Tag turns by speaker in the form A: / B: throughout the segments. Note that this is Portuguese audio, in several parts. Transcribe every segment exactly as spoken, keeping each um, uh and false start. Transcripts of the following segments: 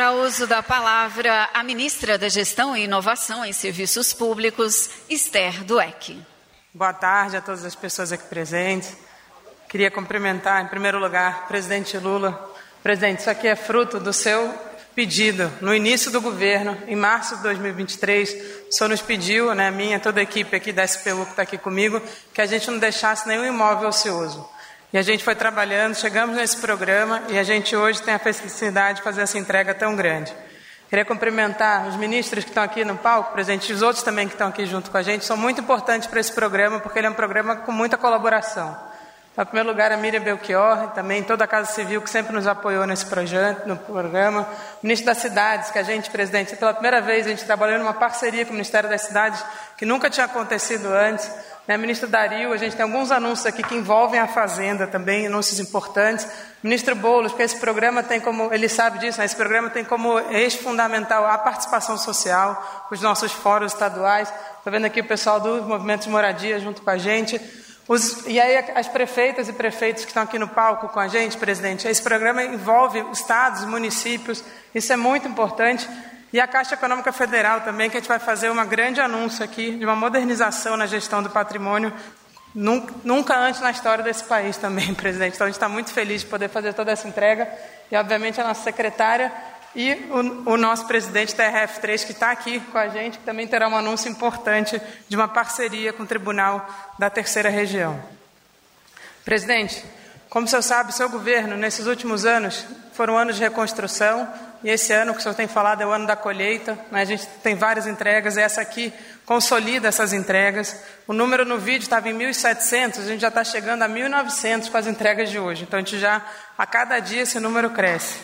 A: para o uso da palavra a ministra da Gestão e Inovação em Serviços Públicos, Esther Dweck.
B: Boa tarde a todas as pessoas aqui presentes. Queria cumprimentar, em primeiro lugar, o presidente Lula. Presidente, isso aqui é fruto do seu pedido. No início do governo, em março de dois mil e vinte e três, o senhor nos pediu, né, minha, toda a equipe aqui da S P U que está aqui comigo, que a gente não deixasse nenhum imóvel ocioso. E a gente foi trabalhando, chegamos nesse programa e a gente hoje tem a felicidade de fazer essa entrega tão grande. Queria cumprimentar os ministros que estão aqui no palco, presidente, e os outros também que estão aqui junto com a gente, são muito importantes para esse programa, porque ele é um programa com muita colaboração. Em primeiro lugar, a Miriam Belchior, também toda a Casa Civil que sempre nos apoiou nesse projeto, no programa. O Ministro das Cidades, que a gente, presidente, pela primeira vez a gente trabalhou numa parceria com o Ministério das Cidades, que nunca tinha acontecido antes. Né? Ministro Dario, a gente tem alguns anúncios aqui que envolvem a Fazenda também, anúncios importantes. Ministro Boulos, porque esse programa tem como, ele sabe disso, né? Esse programa tem como eixo fundamental a participação social, os nossos fóruns estaduais. Estou vendo aqui o pessoal do Movimento de Moradia junto com a gente. Os, e aí as prefeitas e prefeitos que estão aqui no palco com a gente, presidente, esse programa envolve os estados, os municípios, isso é muito importante. E a Caixa Econômica Federal também, que a gente vai fazer um grande anúncio aqui de uma modernização na gestão do patrimônio, nunca, nunca antes na história desse país também, presidente. Então a gente está muito feliz de poder fazer toda essa entrega e obviamente a nossa secretária e o, o nosso presidente da R F três, que está aqui com a gente, que também terá um anúncio importante de uma parceria com o Tribunal da Terceira Região. Presidente, como o senhor sabe, o seu governo, nesses últimos anos, foram anos de reconstrução, e esse ano que o senhor tem falado é o ano da colheita, né? A gente tem várias entregas, e essa aqui consolida essas entregas. O número no vídeo estava em mil e setecentos, a gente já está chegando a mil e novecentos com as entregas de hoje. Então, a gente já, a cada dia, esse número cresce.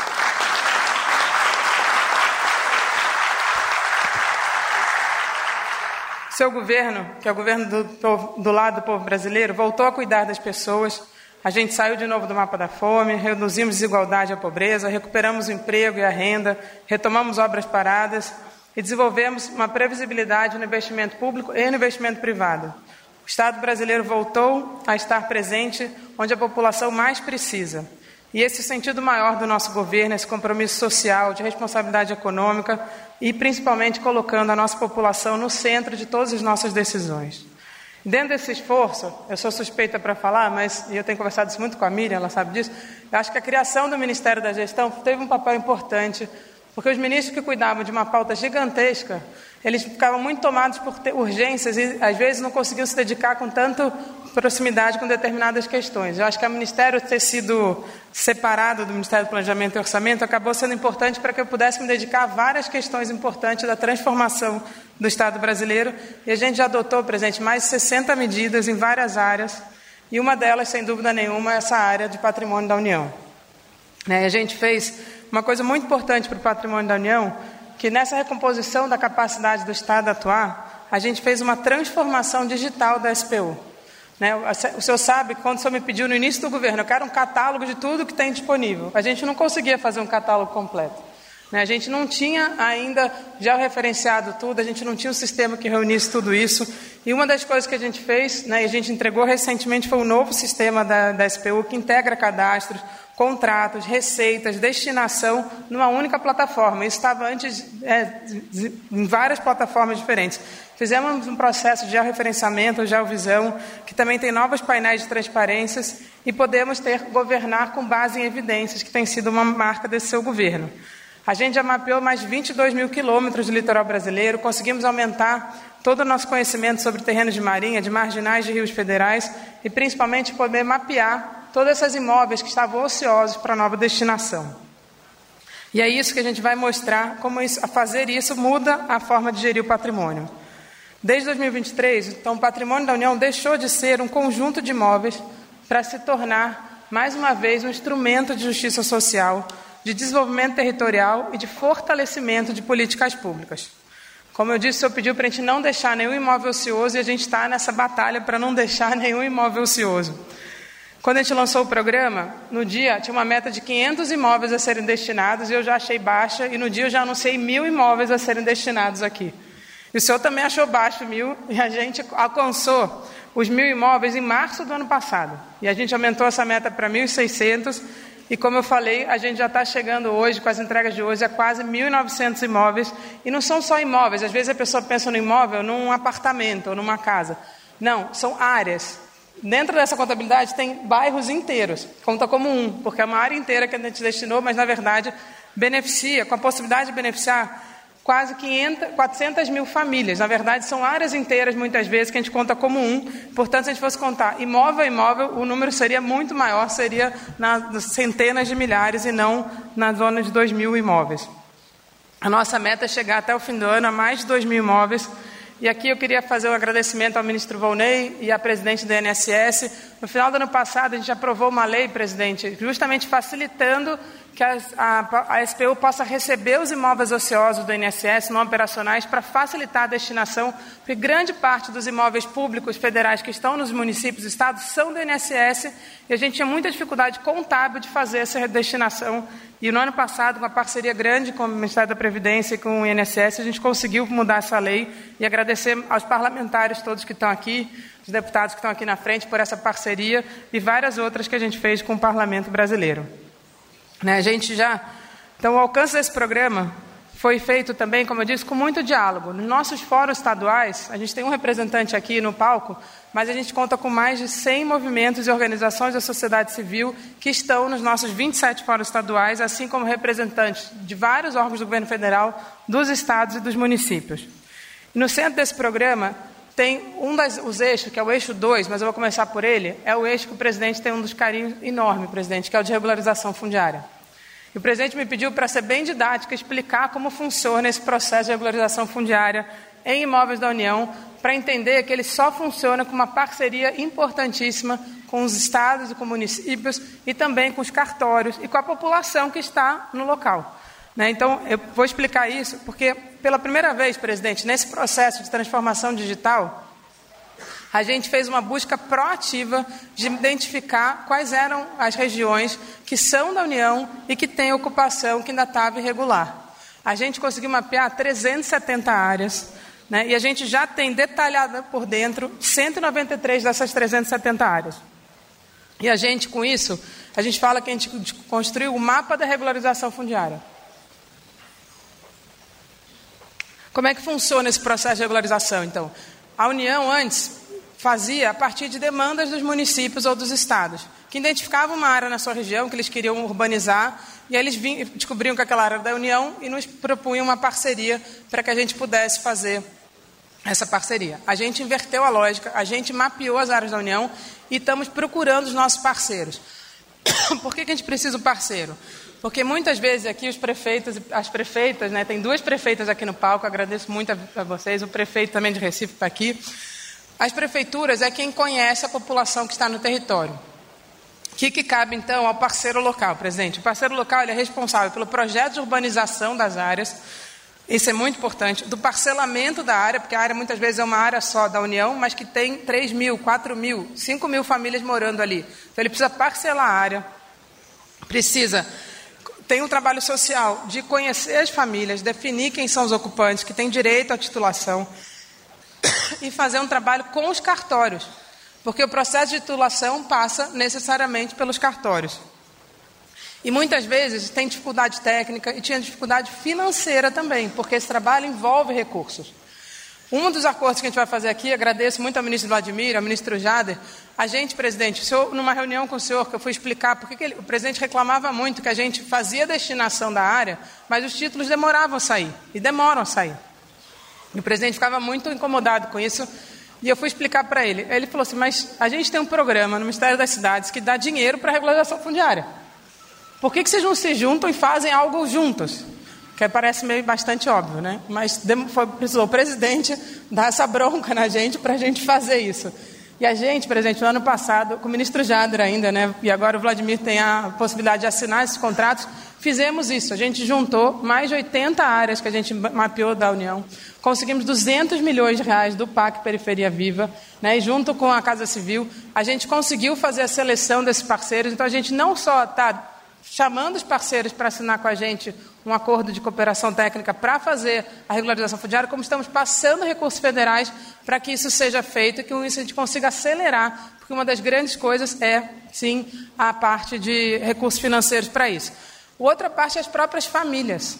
B: Seu governo, que é o governo do, do lado do povo brasileiro, voltou a cuidar das pessoas. A gente saiu de novo do mapa da fome, reduzimos desigualdade e a pobreza, recuperamos o emprego e a renda, retomamos obras paradas e desenvolvemos uma previsibilidade no investimento público e no investimento privado. O Estado brasileiro voltou a estar presente onde a população mais precisa. E esse é o sentido maior do nosso governo, esse compromisso social, de responsabilidade econômica e principalmente colocando a nossa população no centro de todas as nossas decisões. Dentro desse esforço, eu sou suspeita para falar, mas eu tenho conversado isso muito com a Miriam, ela sabe disso, eu acho que a criação do Ministério da Gestão teve um papel importante, porque os ministros que cuidavam de uma pauta gigantesca, eles ficavam muito tomados por urgências e às vezes não conseguiam se dedicar com tanta proximidade com determinadas questões. Eu acho que o Ministério ter sido separado do Ministério do Planejamento e Orçamento acabou sendo importante para que eu pudesse me dedicar a várias questões importantes da transformação do Estado brasileiro. E a gente já adotou, presidente, mais de sessenta medidas em várias áreas, e uma delas, sem dúvida nenhuma, é essa área de patrimônio da União. Né? A gente fez uma coisa muito importante para o patrimônio da União, que nessa recomposição da capacidade do Estado atuar, a gente fez uma transformação digital da S P U. Né? O senhor sabe que quando o senhor me pediu no início do governo, eu quero um catálogo de tudo que tem disponível. A gente não conseguia fazer um catálogo completo. Né? A gente não tinha ainda já referenciado tudo, a gente não tinha um sistema que reunisse tudo isso. E uma das coisas que a gente fez, né, e a gente entregou recentemente, foi o novo sistema da, da S P U, que integra cadastros, contratos, receitas, destinação numa única plataforma. Isso estava antes é, em várias plataformas diferentes. Fizemos um processo de georreferenciamento, geovisão, que também tem novos painéis de transparências e podemos ter governar com base em evidências, que tem sido uma marca desse seu governo. A gente já mapeou mais de vinte e dois mil quilômetros do litoral brasileiro, conseguimos aumentar todo o nosso conhecimento sobre terrenos de marinha, de marginais de rios federais e principalmente poder mapear todas essas imóveis que estavam ociosos para a nova destinação. E é isso que a gente vai mostrar, como isso, a fazer isso muda a forma de gerir o patrimônio. Desde dois mil e vinte e três, então, o patrimônio da União deixou de ser um conjunto de imóveis para se tornar, mais uma vez, um instrumento de justiça social, de desenvolvimento territorial e de fortalecimento de políticas públicas. Como eu disse, o senhor pediu para a gente não deixar nenhum imóvel ocioso e a gente está nessa batalha para não deixar nenhum imóvel ocioso. Quando a gente lançou o programa, no dia tinha uma meta de quinhentos imóveis a serem destinados e eu já achei baixa, e no dia eu já anunciei mil imóveis a serem destinados aqui. E o senhor também achou baixo mil, e a gente alcançou os mil imóveis em março do ano passado. E a gente aumentou essa meta para mil e seiscentos, E como eu falei, a gente já está chegando hoje, com as entregas de hoje, a quase mil e novecentos imóveis. E não são só imóveis, às vezes a pessoa pensa no imóvel num apartamento ou numa casa. Não, são áreas. Dentro dessa contabilidade tem bairros inteiros, conta como um, porque é uma área inteira que a gente destinou, mas na verdade beneficia, com a possibilidade de beneficiar quase quinhentas, quatrocentas mil famílias. Na verdade, são áreas inteiras, muitas vezes, que a gente conta como um. Portanto, se a gente fosse contar imóvel a imóvel, o número seria muito maior, seria nas centenas de milhares e não na zona de dois mil imóveis. A nossa meta é chegar até o fim do ano a mais de dois mil imóveis. E aqui eu queria fazer um agradecimento ao ministro Volney e à presidente do I N S S. No final do ano passado, a gente aprovou uma lei, presidente, justamente facilitando que a, a, a S P U possa receber os imóveis ociosos do I N S S, não operacionais, para facilitar a destinação, porque grande parte dos imóveis públicos federais que estão nos municípios e estados são do I N S S, e a gente tinha muita dificuldade contábil de fazer essa destinação. E no ano passado, com uma parceria grande com o Ministério da Previdência e com o I N S S, a gente conseguiu mudar essa lei, e agradecer aos parlamentares todos que estão aqui, os deputados que estão aqui na frente, por essa parceria e várias outras que a gente fez com o Parlamento brasileiro. Né, a gente já, então, o alcance desse programa foi feito também, como eu disse, com muito diálogo. Nos nossos fóruns estaduais, a gente tem um representante aqui no palco, mas a gente conta com mais de cem movimentos e organizações da sociedade civil que estão nos nossos vinte e sete fóruns estaduais, assim como representantes de vários órgãos do governo federal, dos estados e dos municípios. E no centro desse programa tem um dos eixos, que é o eixo dois, mas eu vou começar por ele, é o eixo que o presidente tem um dos carinhos enorme, presidente, que é o de regularização fundiária. E o presidente me pediu, para ser bem didática, explicar como funciona esse processo de regularização fundiária em imóveis da União, para entender que ele só funciona com uma parceria importantíssima com os estados e com municípios e também com os cartórios e com a população que está no local. Né? Então, eu vou explicar isso porque, pela primeira vez, presidente, nesse processo de transformação digital, a gente fez uma busca proativa de identificar quais eram as regiões que são da União e que têm ocupação que ainda estava irregular. A gente conseguiu mapear trezentas e setenta áreas, né? E a gente já tem detalhada por dentro cento e noventa e três dessas trezentas e setenta áreas. E a gente, com isso, a gente fala que a gente construiu o mapa da regularização fundiária. Como é que funciona esse processo de regularização, então? A União, antes, fazia a partir de demandas dos municípios ou dos estados, que identificavam uma área na sua região que eles queriam urbanizar, e aí eles vinham, descobriam que aquela área era da União e nos propunham uma parceria para que a gente pudesse fazer essa parceria. A gente inverteu a lógica, a gente mapeou as áreas da União e estamos procurando os nossos parceiros. Por que que a gente precisa de um parceiro? Porque muitas vezes aqui os prefeitos, as prefeitas, né, tem duas prefeitas aqui no palco, agradeço muito a, a vocês, o prefeito também de Recife está aqui. As prefeituras é quem conhece a população que está no território. O que, que cabe, então, ao parceiro local, presidente? O parceiro local ele é responsável pelo projeto de urbanização das áreas, isso é muito importante, do parcelamento da área, porque a área muitas vezes é uma área só da União, mas que tem três mil, quatro mil, cinco mil famílias morando ali. Então ele precisa parcelar a área, precisa... Tem um trabalho social de conhecer as famílias, definir quem são os ocupantes, que têm direito à titulação, e fazer um trabalho com os cartórios, porque o processo de titulação passa necessariamente pelos cartórios. E muitas vezes tem dificuldade técnica e tinha dificuldade financeira também, porque esse trabalho envolve recursos. Um dos acordos que a gente vai fazer aqui, agradeço muito ao ministro Vladimir, ao ministro Jader, a gente, presidente, o senhor, numa reunião com o senhor, que eu fui explicar porque que ele, o presidente reclamava muito que a gente fazia a destinação da área, mas os títulos demoravam a sair, e demoram a sair. E o presidente ficava muito incomodado com isso, e eu fui explicar para ele. Ele falou assim, mas a gente tem um programa no Ministério das Cidades que dá dinheiro para a regularização fundiária. Por que que vocês não se juntam e fazem algo juntos? Que parece meio bastante óbvio, né? Mas foi, precisou o presidente dar essa bronca na gente para a gente fazer isso. E a gente, presidente, no ano passado, com o ministro Jader ainda, né? E agora o Vladimir tem a possibilidade de assinar esses contratos, fizemos isso. A gente juntou mais de oitenta áreas que a gente mapeou da União. Conseguimos duzentos milhões de reais do P A C Periferia Viva, né? E junto com a Casa Civil, a gente conseguiu fazer a seleção desses parceiros. Então a gente não só está chamando os parceiros para assinar com a gente um acordo de cooperação técnica para fazer a regularização fundiária, como estamos passando recursos federais para que isso seja feito e que com isso a gente consiga acelerar, porque porque uma das grandes coisas é, sim, a parte de recursos financeiros para isso. Outra parte é as próprias famílias.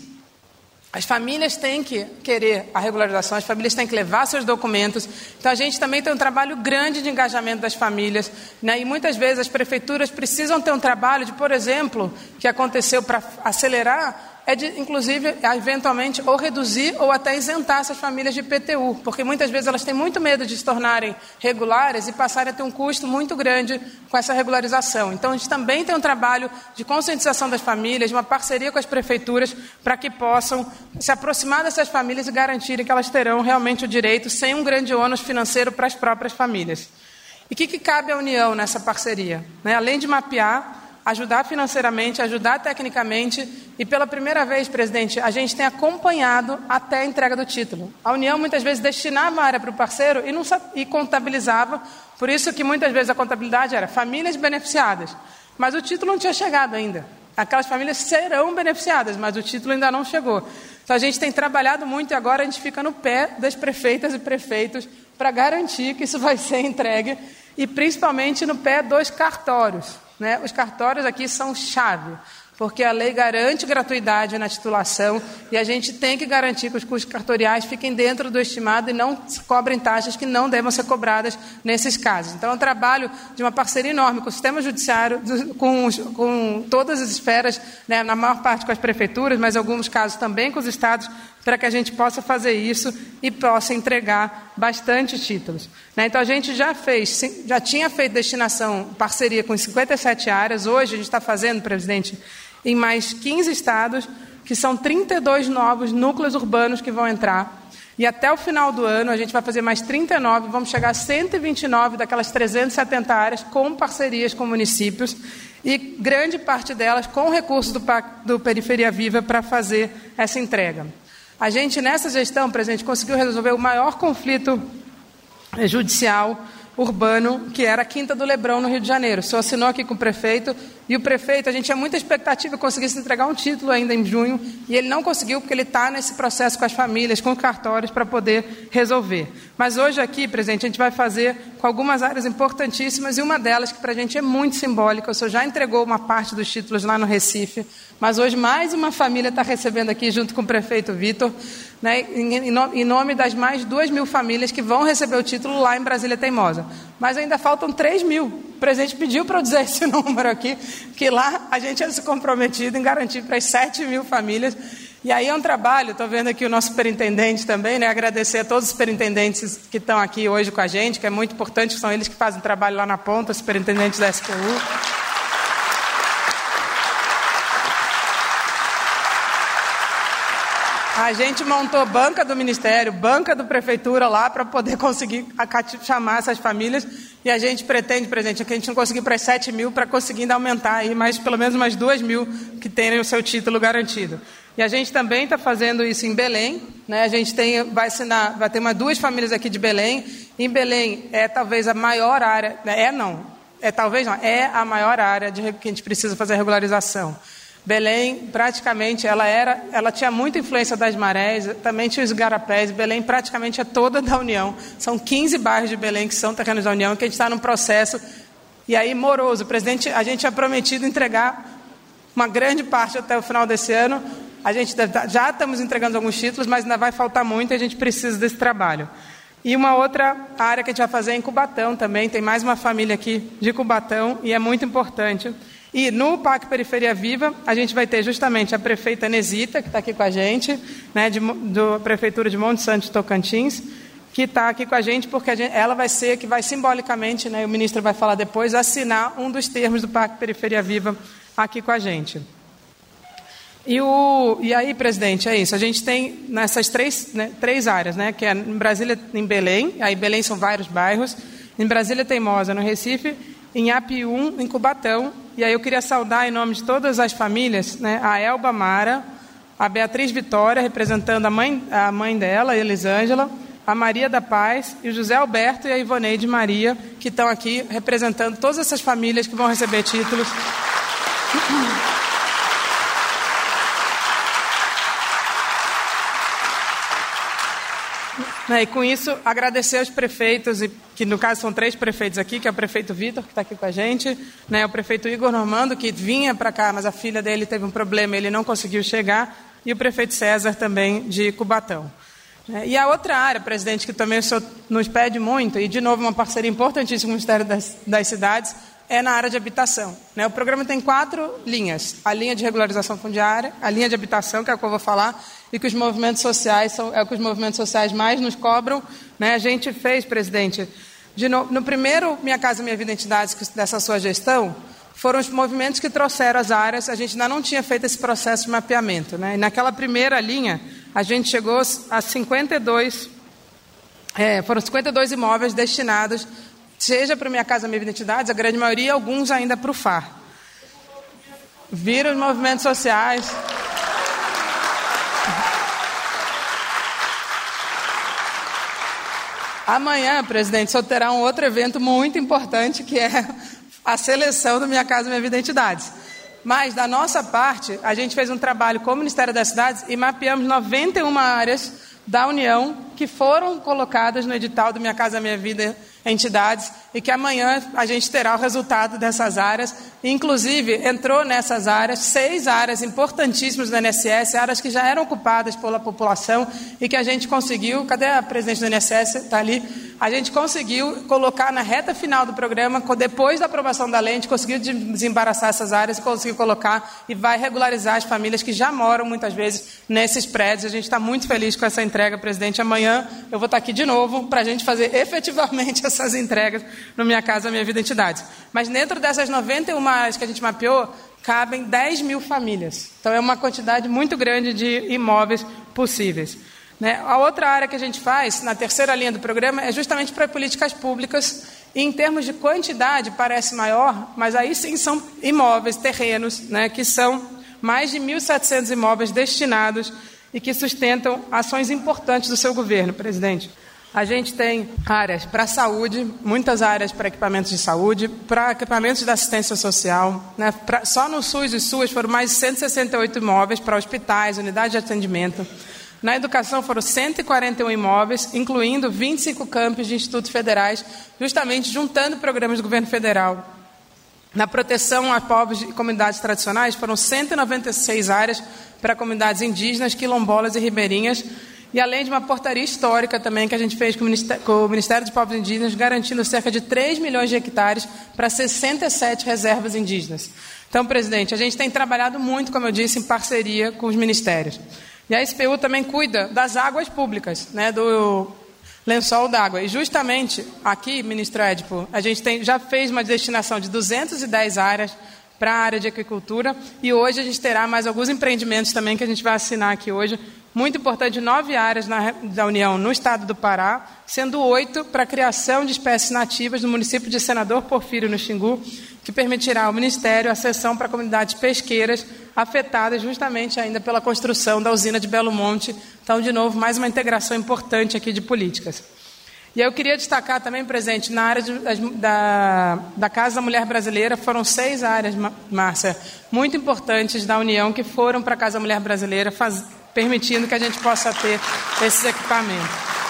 B: As famílias têm que querer a regularização, as famílias têm que levar seus documentos. Então, a gente também tem um trabalho grande de engajamento das famílias, né? E muitas vezes as prefeituras precisam ter um trabalho de, por exemplo, que aconteceu para acelerar, é de, inclusive, eventualmente, ou reduzir ou até isentar essas famílias de I P T U, porque muitas vezes elas têm muito medo de se tornarem regulares e passarem a ter um custo muito grande com essa regularização. Então, a gente também tem um trabalho de conscientização das famílias, de uma parceria com as prefeituras, para que possam se aproximar dessas famílias e garantirem que elas terão realmente o direito, sem um grande ônus financeiro para as próprias famílias. E o que, que cabe à União nessa parceria? Né? Além de mapear, ajudar financeiramente, ajudar tecnicamente, e pela primeira vez, presidente, a gente tem acompanhado até a entrega do título. A União muitas vezes destinava a área para o parceiro e, não, e contabilizava, por isso que muitas vezes a contabilidade era famílias beneficiadas, mas o título não tinha chegado ainda. Aquelas famílias serão beneficiadas, mas o título ainda não chegou. Então a gente tem trabalhado muito e agora a gente fica no pé das prefeitas e prefeitos para garantir que isso vai ser entregue, e principalmente no pé dos cartórios. Né? Os cartórios aqui são chave, porque a lei garante gratuidade na titulação e a gente tem que garantir que os custos cartoriais fiquem dentro do estimado e não cobrem taxas que não devem ser cobradas nesses casos. Então, é um trabalho de uma parceria enorme com o sistema judiciário, com, os, com todas as esferas, né? Na maior parte com as prefeituras, mas em alguns casos também com os estados, para que a gente possa fazer isso e possa entregar bastante títulos. Né? Então, a gente já fez, já tinha feito destinação, parceria com cinquenta e sete áreas, hoje a gente está fazendo, presidente, em mais quinze estados, que são trinta e dois novos núcleos urbanos que vão entrar. E até o final do ano a gente vai fazer mais trinta e nove, vamos chegar a cento e vinte e nove daquelas trezentas e setenta áreas com parcerias com municípios e grande parte delas com recursos do, do Periferia Viva para fazer essa entrega. A gente, nessa gestão, presidente, conseguiu resolver o maior conflito judicial urbano, que era a Quinta do Lebrão, no Rio de Janeiro. O senhor assinou aqui com o prefeito, e o prefeito, a gente tinha muita expectativa que conseguisse entregar um título ainda em junho, e ele não conseguiu, porque ele está nesse processo com as famílias, com os cartórios, para poder resolver. Mas hoje aqui, presidente, a gente vai fazer com algumas áreas importantíssimas, e uma delas, que para a gente é muito simbólica, o senhor já entregou uma parte dos títulos lá no Recife, mas hoje mais uma família está recebendo aqui, junto com o prefeito Vitor, né, em nome das mais duas mil famílias que vão receber o título lá em Brasília Teimosa. Mas ainda faltam três mil. O presidente pediu para eu dizer esse número aqui, que lá a gente tinha se comprometido em garantir para as sete mil famílias. E aí é um trabalho, estou vendo aqui o nosso superintendente também, né, agradecer a todos os superintendentes que estão aqui hoje com a gente, que é muito importante, que são eles que fazem trabalho lá na ponta, os superintendentes da S P U. A gente montou banca do Ministério, banca do Prefeitura lá para poder conseguir chamar essas famílias, e a gente pretende, presidente, que a gente não conseguir para as sete mil, para conseguir ainda aumentar aí mais, pelo menos mais duas mil que tenham o seu título garantido. E a gente também está fazendo isso em Belém, né? A gente tem, vai assinar, vai ter umas duas famílias aqui de Belém. Em Belém é talvez a maior área, é não, é talvez não, é a maior área de que a gente precisa fazer a regularização. Belém, praticamente, ela, era, ela tinha muita influência das marés, também tinha os igarapés. Belém praticamente é toda da União. São quinze bairros de Belém que são terrenos da União, que a gente está num processo, e aí moroso. O presidente, a gente tinha prometido entregar uma grande parte até o final desse ano. A gente já estamos entregando alguns títulos, mas ainda vai faltar muito e a gente precisa desse trabalho. E uma outra área que a gente vai fazer é em Cubatão também. Tem mais uma família aqui de Cubatão e é muito importante. E no P A C Periferia Viva, a gente vai ter justamente a prefeita Nesita, que está aqui com a gente, né, de, da Prefeitura de Monte Santo de Tocantins, que está aqui com a gente porque a gente, ela vai ser, que vai simbolicamente, né, o ministro vai falar depois, assinar um dos termos do P A C Periferia Viva aqui com a gente. E, o, e aí, presidente, é isso. A gente tem nessas três, né, três áreas, né, que é em Brasília, em Belém, aí Belém são vários bairros, em Brasília Teimosa, no Recife, em Apium, em Cubatão. E aí eu queria saudar, em nome de todas as famílias, né, a Elba Mara, a Beatriz Vitória, representando a mãe, a mãe dela, a Elisângela, a Maria da Paz, e o José Alberto e a Ivoneide Maria, que estão aqui representando todas essas famílias que vão receber títulos. Né, e com isso, agradecer aos prefeitos, e, que no caso são três prefeitos aqui, que é o prefeito Vitor, que está aqui com a gente, né, o prefeito Igor Normando, que vinha para cá, mas a filha dele teve um problema, ele não conseguiu chegar, e o prefeito César também, de Cubatão. Né, e a outra área, presidente, que também o senhor nos pede muito, e de novo uma parceria importantíssima com o Ministério das, das Cidades, é na área de habitação. Né? O programa tem quatro linhas. A linha de regularização fundiária, a linha de habitação, que é o que eu vou falar, e que os movimentos sociais são, é o que os movimentos sociais mais nos cobram. Né? A gente fez, presidente, de no, no primeiro Minha Casa Minha Vida Entidades, dessa sua gestão, foram os movimentos que trouxeram as áreas, a gente ainda não tinha feito esse processo de mapeamento. Né? E naquela primeira linha, a gente chegou a cinquenta e dois, é, foram cinquenta e dois imóveis destinados, seja para Minha Casa Minha Vida Entidades, a grande maioria, alguns ainda para o F A R. Viram os movimentos sociais. Amanhã, presidente, só terá um outro evento muito importante, que é a seleção do Minha Casa Minha Vida Entidades. Mas, da nossa parte, a gente fez um trabalho com o Ministério das Cidades e mapeamos noventa e uma áreas da União que foram colocadas no edital do Minha Casa Minha Vida Entidades, e que amanhã a gente terá o resultado dessas áreas. Inclusive, entrou nessas áreas seis áreas importantíssimas do I N S S, áreas que já eram ocupadas pela população e que a gente conseguiu, cadê a presidente do I N S S? Está ali. A gente conseguiu colocar na reta final do programa, depois da aprovação da lei, a gente conseguiu desembaraçar essas áreas e conseguiu colocar, e vai regularizar as famílias que já moram muitas vezes nesses prédios. A gente está muito feliz com essa entrega, presidente. Amanhã eu vou estar aqui de novo para a gente fazer efetivamente essas entregas no Minha Casa Minha Vida Entidades. Mas dentro dessas noventa e uma áreas que a gente mapeou, cabem dez mil famílias. Então é uma quantidade muito grande de imóveis possíveis. Né? A outra área que a gente faz, na terceira linha do programa, é justamente para políticas públicas, e em termos de quantidade parece maior, mas aí sim são imóveis, terrenos, né, que são mais de mil e setecentos imóveis destinados e que sustentam ações importantes do seu governo, presidente. A gente tem áreas para saúde, muitas áreas para equipamentos de saúde, para equipamentos de assistência social. Né? Pra, só no SUS e SUAS foram mais de cento e sessenta e oito imóveis para hospitais, unidades de atendimento. Na educação foram cento e quarenta e um imóveis, incluindo vinte e cinco campos de institutos federais, justamente juntando programas do governo federal. Na proteção a povos e comunidades tradicionais foram cento e noventa e seis áreas para comunidades indígenas, quilombolas e ribeirinhas, e além de uma portaria histórica também que a gente fez com o Ministério, com o Ministério dos Povos Indígenas, garantindo cerca de três milhões de hectares para sessenta e sete reservas indígenas. Então, presidente, a gente tem trabalhado muito, como eu disse, em parceria com os ministérios. E a S P U também cuida das águas públicas, né, do lençol d'água. E justamente aqui, ministro Édipo, a gente tem, já fez uma destinação de duzentas e dez áreas para a área de agricultura, e hoje a gente terá mais alguns empreendimentos também que a gente vai assinar aqui hoje. Muito importante, nove áreas na, da União no estado do Pará, sendo oito para a criação de espécies nativas no município de Senador Porfírio, no Xingu, que permitirá ao Ministério a cessão para comunidades pesqueiras afetadas justamente ainda pela construção da usina de Belo Monte. Então, de novo, mais uma integração importante aqui de políticas. E eu queria destacar também, presidente, na área de, da, da Casa da Mulher Brasileira, foram seis áreas, Márcia, muito importantes da União que foram para a Casa da Mulher Brasileira, faz, permitindo que a gente possa ter esses equipamentos.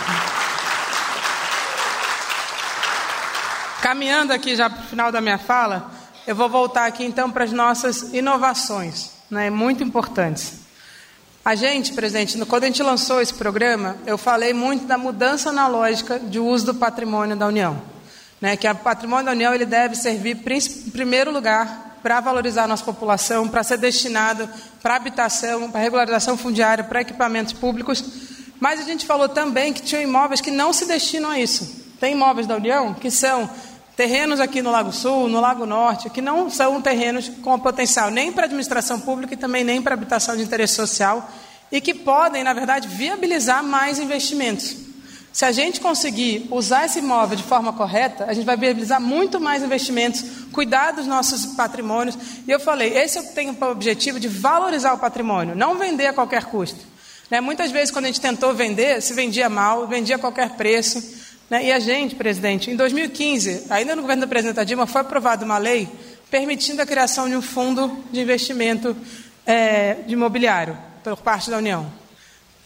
B: Caminhando aqui já para o final da minha fala, eu vou voltar aqui então para as nossas inovações, né, muito importantes. A gente, presidente, quando a gente lançou esse programa, eu falei muito da mudança na lógica de uso do patrimônio da União. Né, que o patrimônio da União ele deve servir, em primeiro lugar, para valorizar a nossa população, para ser destinado para habitação, para regularização fundiária, para equipamentos públicos. Mas a gente falou também que tinha imóveis que não se destinam a isso. Tem imóveis da União que são terrenos aqui no Lago Sul, no Lago Norte, que não são terrenos com potencial nem para administração pública e também nem para habitação de interesse social, e que podem, na verdade, viabilizar mais investimentos. Se a gente conseguir usar esse imóvel de forma correta, a gente vai viabilizar muito mais investimentos, cuidar dos nossos patrimônios. E eu falei, esse eu tenho o objetivo de valorizar o patrimônio, não vender a qualquer custo. Né? Muitas vezes, quando a gente tentou vender, se vendia mal, vendia a qualquer preço. Né? E a gente, presidente, em dois mil e quinze, ainda no governo da presidenta Dilma, foi aprovada uma lei permitindo a criação de um fundo de investimento é, de imobiliário por parte da União.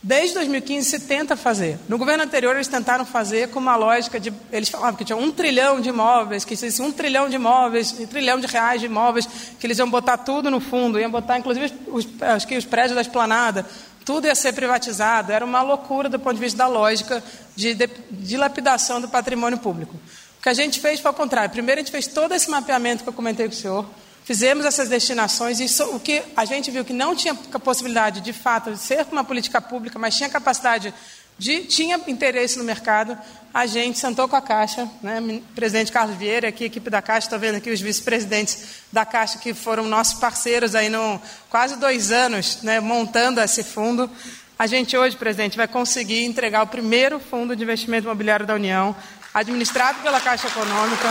B: Desde dois mil e quinze se tenta fazer. No governo anterior eles tentaram fazer com uma lógica de... Eles falavam que tinha um trilhão de imóveis, que existia um trilhão de imóveis, um trilhão de reais de imóveis, que eles iam botar tudo no fundo, iam botar inclusive os, acho que os prédios da Esplanada, tudo ia ser privatizado. Era uma loucura do ponto de vista da lógica de, de dilapidação do patrimônio público. O que a gente fez foi ao contrário. Primeiro a gente fez todo esse mapeamento que eu comentei com o senhor, fizemos essas destinações, e isso, o que a gente viu que não tinha possibilidade, de fato, de ser uma política pública, mas tinha capacidade, de, tinha interesse no mercado, a gente sentou com a Caixa, né, o presidente Carlos Vieira, aqui, a equipe da Caixa, estou vendo aqui os vice-presidentes da Caixa, que foram nossos parceiros aí no quase dois anos, né, montando esse fundo. A gente hoje, presidente, vai conseguir entregar o primeiro fundo de investimento imobiliário da União, administrado pela Caixa Econômica.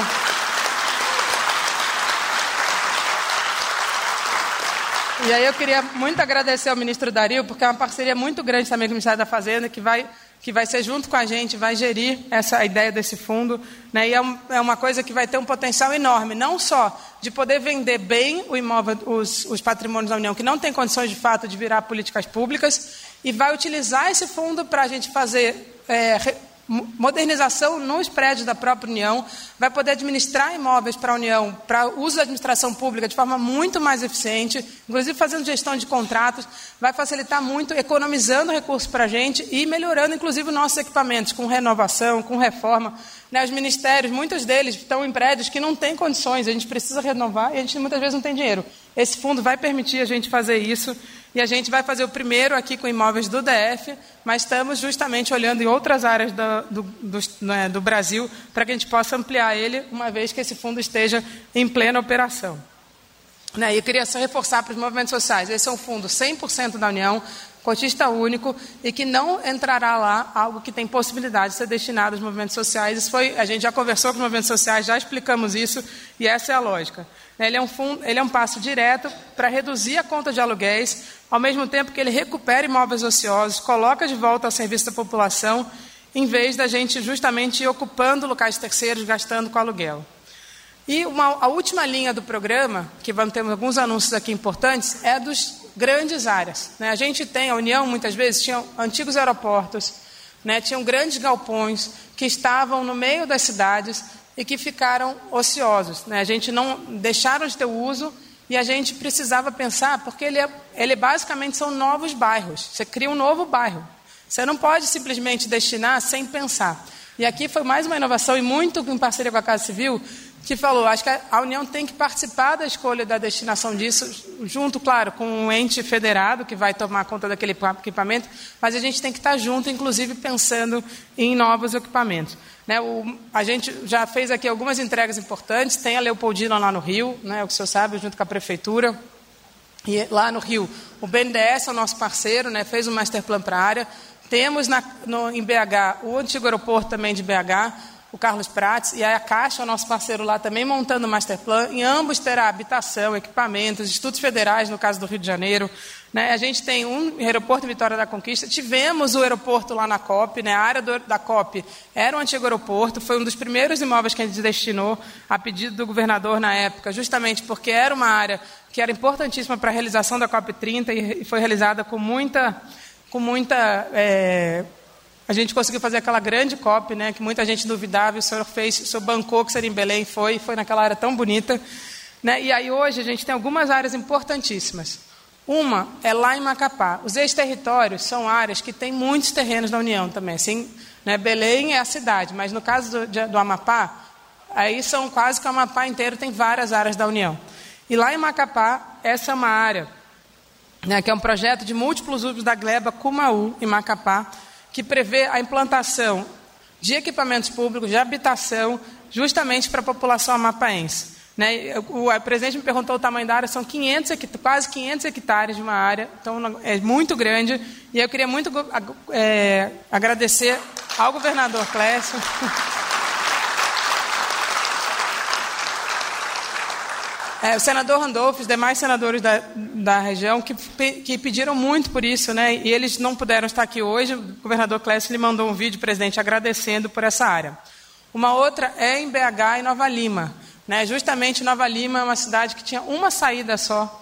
B: E aí eu queria muito agradecer ao ministro Dario, porque é uma parceria muito grande também com o Ministério da Fazenda, que vai, que vai ser junto com a gente, vai gerir essa ideia desse fundo, né? E é, um, é uma coisa que vai ter um potencial enorme, não só de poder vender bem o imóvel, os, os patrimônios da União, que não tem condições de fato de virar políticas públicas, e vai utilizar esse fundo para a gente fazer... É, re, modernização nos prédios da própria União, vai poder administrar imóveis para a União, para uso da administração pública de forma muito mais eficiente, inclusive fazendo gestão de contratos, vai facilitar muito, economizando recursos para a gente e melhorando, inclusive, os nossos equipamentos, com renovação, com reforma. Né, os ministérios, muitos deles estão em prédios que não têm condições, a gente precisa renovar e a gente muitas vezes não tem dinheiro. Esse fundo vai permitir a gente fazer isso, e a gente vai fazer o primeiro aqui com imóveis do D F, mas estamos justamente olhando em outras áreas do, do, do, né, do Brasil para que a gente possa ampliar ele, uma vez que esse fundo esteja em plena operação. Né, e eu queria só reforçar para os movimentos sociais, esse é um fundo cem por cento da União, cotista único, e que não entrará lá algo que tem possibilidade de ser destinado aos movimentos sociais. Isso foi, a gente já conversou com os movimentos sociais, já explicamos isso, e essa é a lógica. Ele é um, fundo, ele é um passo direto para reduzir a conta de aluguéis, ao mesmo tempo que ele recupera imóveis ociosos, coloca de volta ao serviço da população, em vez da gente justamente ir ocupando locais terceiros, gastando com aluguel. E uma, a última linha do programa, que vamos ter alguns anúncios aqui importantes, é dos grandes áreas. Né? A gente tem, a União muitas vezes tinha antigos aeroportos, né? Tinham grandes galpões que estavam no meio das cidades e que ficaram ociosos. Né? A gente não deixaram de ter uso e a gente precisava pensar, porque ele, é, ele basicamente são novos bairros. Você cria um novo bairro. Você não pode simplesmente destinar sem pensar. E aqui foi mais uma inovação, e muito em parceria com a Casa Civil, que falou, acho que a União tem que participar da escolha da destinação disso, junto, claro, com um ente federado que vai tomar conta daquele equipamento, mas a gente tem que estar junto, inclusive, pensando em novos equipamentos. Né, o, a gente já fez aqui algumas entregas importantes, tem a Leopoldina lá no Rio, né, o que o senhor sabe, junto com a Prefeitura, e lá no Rio, o B N D E S é o nosso parceiro, né, fez um master plan para a área, temos na, no, em B H o antigo aeroporto também de B H, o Carlos Prates, e a Caixa é o nosso parceiro lá também, montando o masterplan. Em ambos terá habitação, equipamentos, institutos federais, no caso do Rio de Janeiro. Né? A gente tem um aeroporto em Vitória da Conquista, tivemos o aeroporto lá na COP, né? A área do, da COP era um antigo aeroporto, foi um dos primeiros imóveis que a gente destinou a pedido do governador na época, justamente porque era uma área que era importantíssima para a realização da COP trinta e foi realizada com muita... Com muita é, a gente conseguiu fazer aquela grande COP, né, que muita gente duvidava, e o senhor fez, o senhor bancou que seria em Belém, foi, foi naquela área tão bonita. Né, e aí hoje a gente tem algumas áreas importantíssimas. Uma é lá em Macapá. Os ex-territórios são áreas que têm muitos terrenos da União também. Assim, né, Belém é a cidade, mas no caso do, de, do Amapá, aí são quase que o Amapá inteiro tem várias áreas da União. E lá em Macapá, essa é uma área, né, que é um projeto de múltiplos usos da Gleba Cumaú, em Macapá, que prevê a implantação de equipamentos públicos, de habitação, justamente para a população amapaense. Né? O, o presidente me perguntou o tamanho da área, são quinhentos, quase quinhentos hectares de uma área, então é muito grande, e eu queria muito é, agradecer ao governador Clécio, É, o senador Randolph, os demais senadores da, da região, que, que pediram muito por isso, né? E eles não puderam estar aqui hoje. O governador Clécio lhe mandou um vídeo, presidente, agradecendo por essa área. Uma outra é em B H e Nova Lima. Né? Justamente Nova Lima é uma cidade que tinha uma saída só,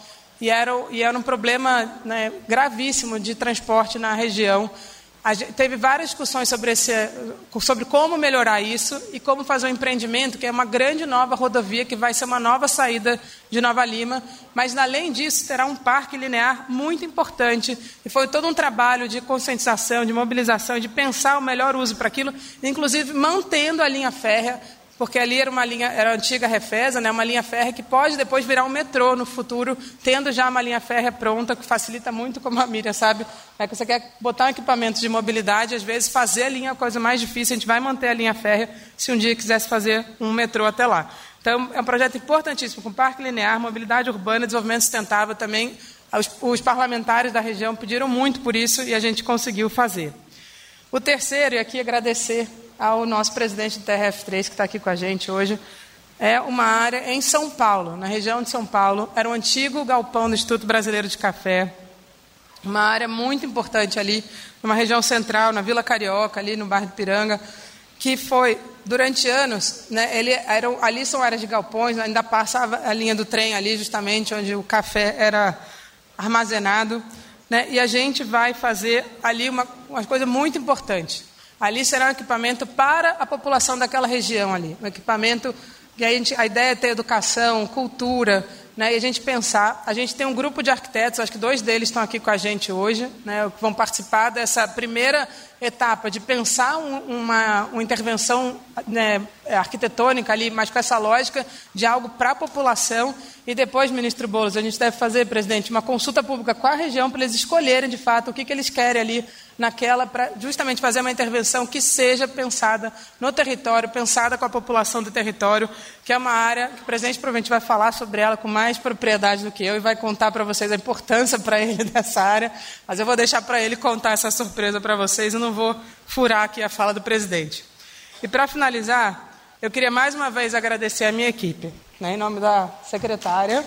B: e era, e era um problema, né, gravíssimo de transporte na região. A gente teve várias discussões sobre, esse, sobre como melhorar isso e como fazer um empreendimento, que é uma grande nova rodovia, que vai ser uma nova saída de Nova Lima, mas, além disso, terá um parque linear muito importante, e foi todo um trabalho de conscientização, de mobilização, de pensar o melhor uso para aquilo, inclusive mantendo a linha férrea, porque ali era uma linha, era a antiga Refesa, né, uma linha férrea que pode depois virar um metrô no futuro, tendo já uma linha férrea pronta, que facilita muito, como a Miriam sabe, é que você quer botar um equipamento de mobilidade, às vezes fazer a linha é a coisa mais difícil, a gente vai manter a linha férrea se um dia quisesse fazer um metrô até lá. Então, é um projeto importantíssimo, com parque linear, mobilidade urbana, desenvolvimento sustentável também. Os, os parlamentares da região pediram muito por isso e a gente conseguiu fazer. O terceiro, e aqui agradecer ao nosso presidente do T R F três, que está aqui com a gente hoje, é uma área em São Paulo, na região de São Paulo, era um antigo galpão do Instituto Brasileiro de Café, uma área muito importante ali, numa região central, na Vila Carioca, ali no bairro de Piranga, que foi, durante anos, né, ele era, ali são áreas de galpões, ainda passava a linha do trem ali, justamente, onde o café era armazenado, né, e a gente vai fazer ali uma, uma coisa muito importante. Ali será um equipamento para a população daquela região ali. Um equipamento que a, gente, a ideia é ter educação, cultura, né, e a gente pensar. A gente tem um grupo de arquitetos, acho que dois deles estão aqui com a gente hoje, né, que vão participar dessa primeira etapa de pensar um, uma, uma intervenção, né, arquitetônica ali, mas com essa lógica de algo para a população. E depois, ministro Boulos, a gente deve fazer, presidente, uma consulta pública com a região para eles escolherem, de fato, o que, que eles querem ali naquela, para justamente fazer uma intervenção que seja pensada no território, pensada com a população do território, que é uma área que o presidente provavelmente vai falar sobre ela com mais propriedade do que eu e vai contar para vocês a importância para ele dessa área, mas eu vou deixar para ele contar essa surpresa para vocês e não vou furar aqui a fala do presidente. E para finalizar, eu queria mais uma vez agradecer a minha equipe, né, em nome da secretária,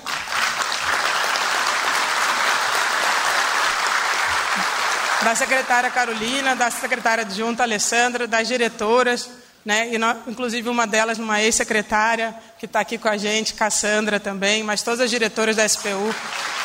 B: da secretária Carolina, da secretária adjunta Alessandra, das diretoras, né, e no, inclusive uma delas, uma ex-secretária, que está aqui com a gente, Cassandra também, mas todas as diretoras da S P U,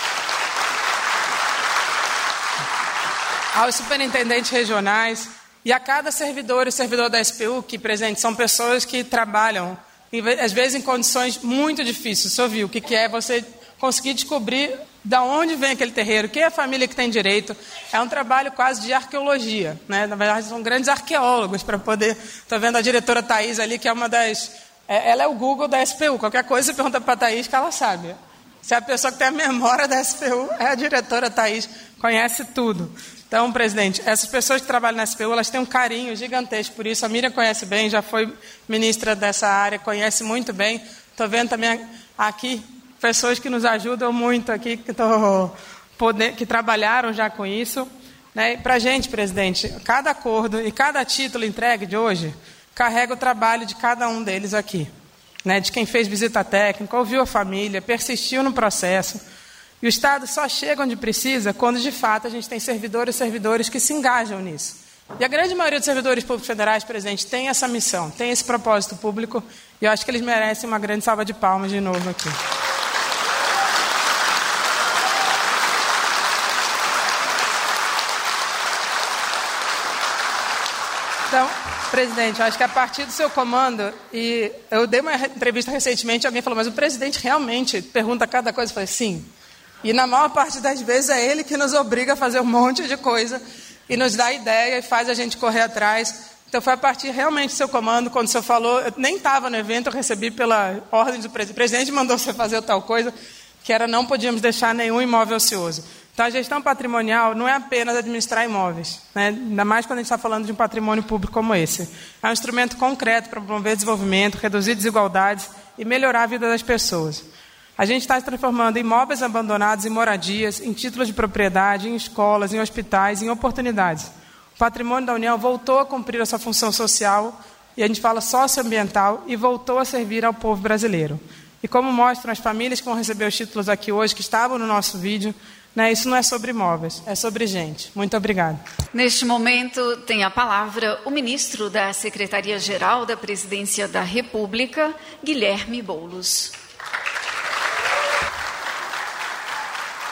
B: aos superintendentes regionais, e a cada servidor e servidor da S P U, que, presente, são pessoas que trabalham, às vezes em condições muito difíceis. O senhor viu o que é você conseguir descobrir de onde vem aquele terreiro, quem é a família que tem direito. É um trabalho quase de arqueologia, né? Na verdade, são grandes arqueólogos para poder... Estou vendo a diretora Thaís ali, que é uma das... Ela é o Google da S P U. Qualquer coisa você pergunta para a Thaís que ela sabe. Se a pessoa que tem a memória da S P U é a diretora Thaís, conhece tudo. Então, presidente, essas pessoas que trabalham na S P U, elas têm um carinho gigantesco por isso. A Miriam conhece bem, já foi ministra dessa área, conhece muito bem. Estou vendo também aqui pessoas que nos ajudam muito aqui, que, tô, poder, que trabalharam já com isso. Né? Para a gente, presidente, cada acordo e cada título entregue de hoje carrega o trabalho de cada um deles aqui. Né? De quem fez visita técnica, ouviu a família, persistiu no processo. E o Estado só chega onde precisa quando, de fato, a gente tem servidores e servidores que se engajam nisso. E a grande maioria dos servidores públicos federais, presidente, tem essa missão, tem esse propósito público, e eu acho que eles merecem uma grande salva de palmas de novo aqui. Então, presidente, eu acho que a partir do seu comando, e eu dei uma entrevista recentemente, alguém falou, mas o presidente realmente pergunta cada coisa? Eu falei, sim. E na maior parte das vezes é ele que nos obriga a fazer um monte de coisa e nos dá ideia e faz a gente correr atrás. Então foi a partir realmente do seu comando, quando o senhor falou, eu nem estava no evento, eu recebi pela ordem do presidente, o presidente mandou você fazer tal coisa, que era não podíamos deixar nenhum imóvel ocioso. Então a gestão patrimonial não é apenas administrar imóveis, né? Ainda mais quando a gente está falando de um patrimônio público como esse. É um instrumento concreto para promover desenvolvimento, reduzir desigualdades e melhorar a vida das pessoas. A gente está se transformando imóveis abandonados em moradias, em títulos de propriedade, em escolas, em hospitais, em oportunidades. O patrimônio da União voltou a cumprir a sua função social, e a gente fala socioambiental, e voltou a servir ao povo brasileiro. E como mostram as famílias que vão receber os títulos aqui hoje, que estavam no nosso vídeo, né, isso não é sobre imóveis, é sobre gente. Muito obrigada.
A: Neste momento, tem a palavra o ministro da Secretaria-Geral da Presidência da República, Guilherme Boulos.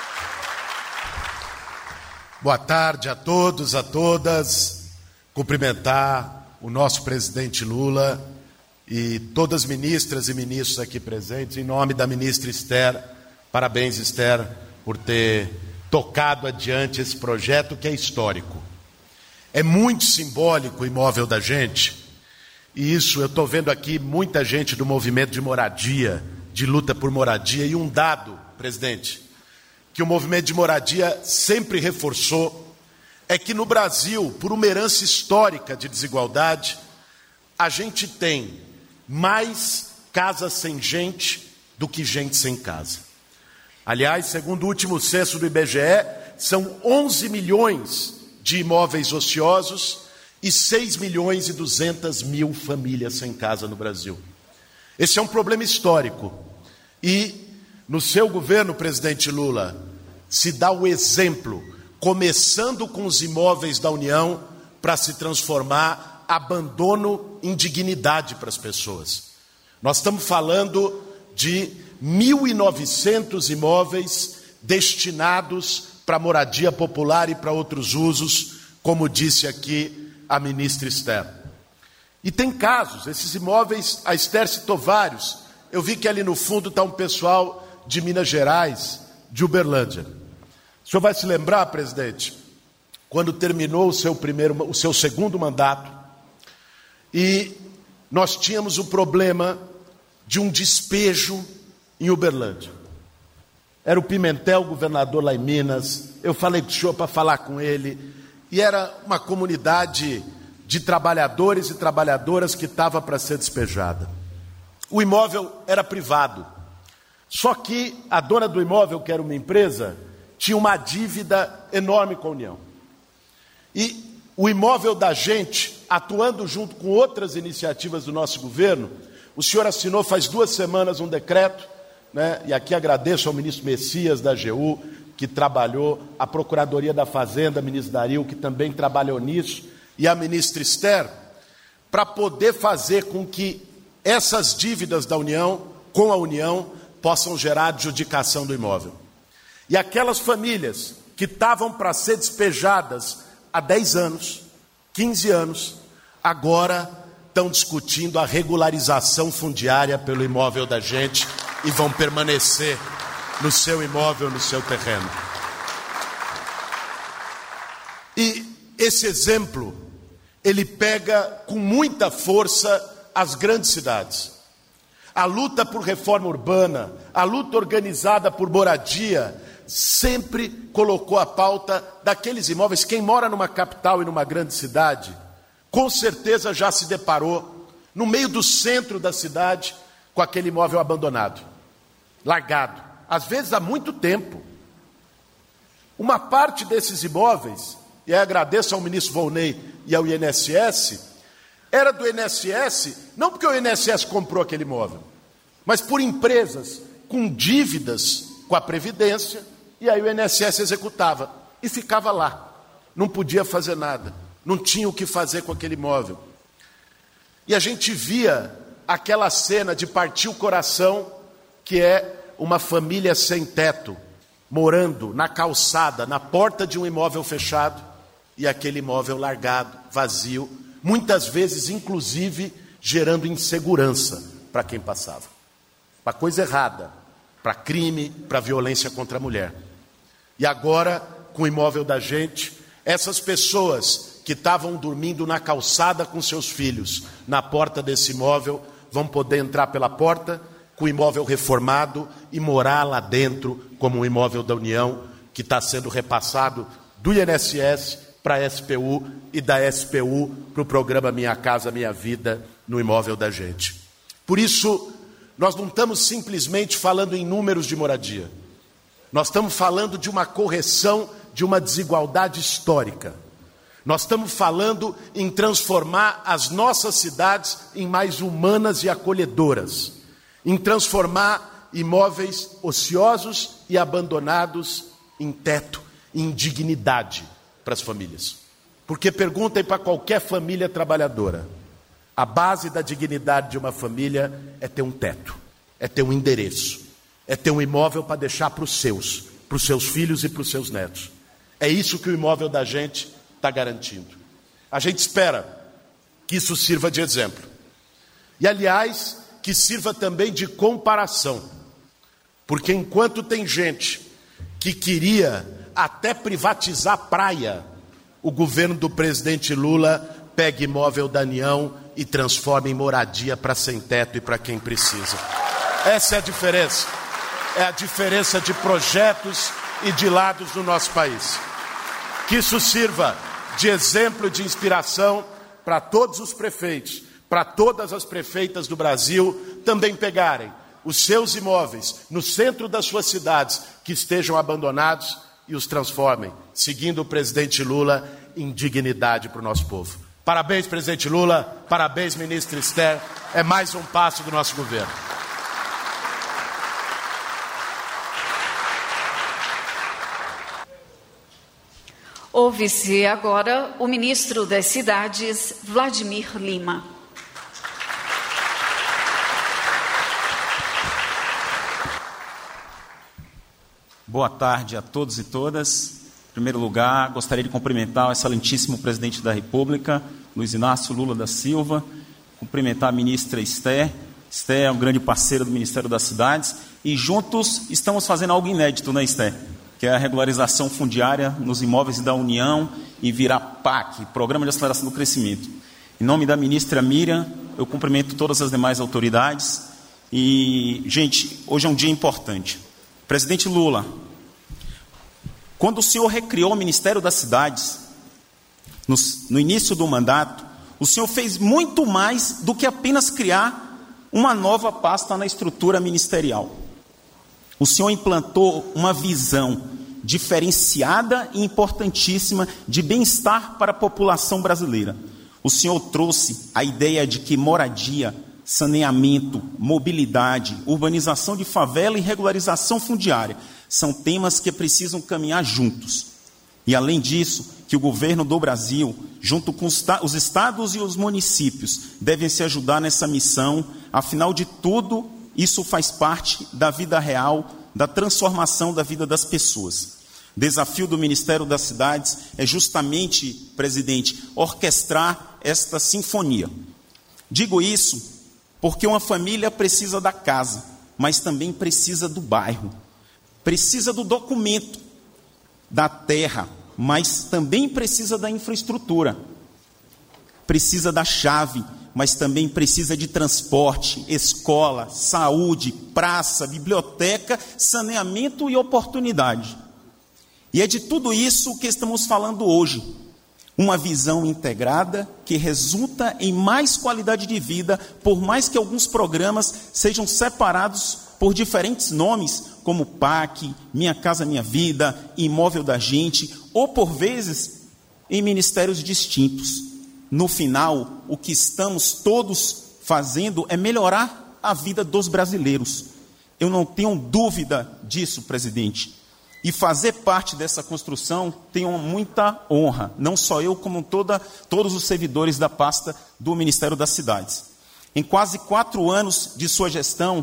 C: Boa tarde a todos, a todas. Cumprimentar o nosso presidente Lula e todas as ministras e ministros aqui presentes, em nome da ministra Esther. Parabéns, Esther, por ter tocado adiante esse projeto que é histórico. É muito simbólico o imóvel da gente, e isso eu estou vendo aqui muita gente do movimento de moradia, de luta por moradia, e um dado, presidente, que o movimento de moradia sempre reforçou, é que no Brasil, por uma herança histórica de desigualdade, a gente tem mais casas sem gente do que gente sem casa. Aliás, segundo o último censo do I B G E, são onze milhões de imóveis ociosos e seis milhões e duzentas mil famílias sem casa no Brasil. Esse é um problema histórico. E no seu governo, presidente Lula, se dá o exemplo, começando com os imóveis da União, para se transformar abandono em dignidade para as pessoas. Nós estamos falando de mil e novecentos imóveis destinados para moradia popular e para outros usos, como disse aqui a ministra Esther. E tem casos, esses imóveis, a Esther citou vários. Eu vi que ali no fundo está um pessoal de Minas Gerais, de Uberlândia. O senhor vai se lembrar, presidente, quando terminou o seu, primeiro, o seu segundo mandato, e nós tínhamos o problema de um despejo em Uberlândia. Era o Pimentel, governador lá em Minas. Eu falei com o senhor para falar com ele, e era uma comunidade de trabalhadores e trabalhadoras que estava para ser despejada. O imóvel era privado, só que a dona do imóvel, que era uma empresa, tinha uma dívida enorme com a União. E o imóvel da gente, atuando junto com outras iniciativas do nosso governo, o senhor assinou faz duas semanas um decreto, né, e aqui agradeço ao ministro Messias da A G U, que trabalhou, a Procuradoria da Fazenda, ministro Dario, que também trabalhou nisso, e a ministra Esther, para poder fazer com que essas dívidas da União, com a União, possam gerar adjudicação do imóvel. E aquelas famílias que estavam para ser despejadas há dez anos, quinze anos, agora estão discutindo a regularização fundiária pelo imóvel da gente e vão permanecer no seu imóvel, no seu terreno. E esse exemplo, ele pega com muita força as grandes cidades. A luta por reforma urbana, a luta organizada por moradia, sempre colocou a pauta daqueles imóveis. Quem mora numa capital e numa grande cidade, com certeza já se deparou, no meio do centro da cidade, com aquele imóvel abandonado, largado, às vezes há muito tempo. Uma parte desses imóveis, e aí agradeço ao ministro Volney e ao I N S S, era do I N S S, não porque o I N S S comprou aquele imóvel, mas por empresas com dívidas com a Previdência, e aí o I N S S executava, e ficava lá, não podia fazer nada, não tinha o que fazer com aquele imóvel. E a gente via aquela cena de partir o coração, que é uma família sem teto, morando na calçada, na porta de um imóvel fechado, e aquele imóvel largado, vazio, muitas vezes, inclusive, gerando insegurança para quem passava. Para coisa errada, para crime, para violência contra a mulher. E agora, com o imóvel da gente, essas pessoas que estavam dormindo na calçada com seus filhos, na porta desse imóvel, vão poder entrar pela porta com o imóvel reformado e morar lá dentro como um imóvel da União, que está sendo repassado do I N S S para a S P U e da S P U para o programa Minha Casa Minha Vida no imóvel da gente. Por isso, nós não estamos simplesmente falando em números de moradia. Nós estamos falando de uma correção de uma desigualdade histórica. Nós estamos falando em transformar as nossas cidades em mais humanas e acolhedoras, em transformar imóveis ociosos e abandonados em teto, em dignidade para as famílias. Porque perguntem para qualquer família trabalhadora, a base da dignidade de uma família é ter um teto, é ter um endereço, é ter um imóvel para deixar para os seus, para os seus filhos e para os seus netos. É isso que o imóvel da gente está garantindo. A gente espera que isso sirva de exemplo. E, aliás, que sirva também de comparação. Porque enquanto tem gente que queria até privatizar a praia, o governo do presidente Lula pega imóvel da União e transforma em moradia para sem teto e para quem precisa. Essa é a diferença. É a diferença de projetos e de lados no nosso país. Que isso sirva de exemplo, de inspiração para todos os prefeitos, para todas as prefeitas do Brasil também pegarem os seus imóveis no centro das suas cidades que estejam abandonados e os transformem, seguindo o presidente Lula, em dignidade para o nosso povo. Parabéns, presidente Lula, parabéns, ministra Esther, é mais um passo do nosso governo.
A: Ouve-se agora o ministro das Cidades, Vladimir Lima.
D: Boa tarde a todos e todas. Em primeiro lugar, gostaria de cumprimentar o excelentíssimo presidente da República, Luiz Inácio Lula da Silva, cumprimentar a ministra Esther. Esther é um grande parceiro do Ministério das Cidades e juntos estamos fazendo algo inédito, né, Esther? Que é a regularização fundiária nos imóveis da União e virar P A C, Programa de Aceleração do Crescimento. Em nome da ministra Miriam, eu cumprimento todas as demais autoridades e, gente, hoje é um dia importante. Presidente Lula, quando o senhor recriou o Ministério das Cidades, no, no início do mandato, o senhor fez muito mais do que apenas criar uma nova pasta na estrutura ministerial. O senhor implantou uma visão diferenciada e importantíssima de bem-estar para a população brasileira. O senhor trouxe a ideia de que moradia, saneamento, mobilidade, urbanização de favela e regularização fundiária são temas que precisam caminhar juntos. E, além disso, que o governo do Brasil, junto com os estados e os municípios, devem se ajudar nessa missão. Afinal de tudo, isso faz parte da vida real, da transformação da vida das pessoas. O desafio do Ministério das Cidades é justamente, presidente, orquestrar esta sinfonia. Digo isso porque uma família precisa da casa, mas também precisa do bairro. Precisa do documento, da terra, mas também precisa da infraestrutura. Precisa da chave, mas também precisa de transporte, escola, saúde, praça, biblioteca, saneamento e oportunidade. E é de tudo isso que estamos falando hoje. Uma visão integrada que resulta em mais qualidade de vida, por mais que alguns programas sejam separados por diferentes nomes, como P A C, Minha Casa Minha Vida, Imóvel da Gente, ou por vezes em ministérios distintos. No final, o que estamos todos fazendo é melhorar a vida dos brasileiros. Eu não tenho dúvida disso, presidente. E fazer parte dessa construção tenho muita honra, não só eu, como toda, todos os servidores da pasta do Ministério das Cidades. Em quase quatro anos de sua gestão,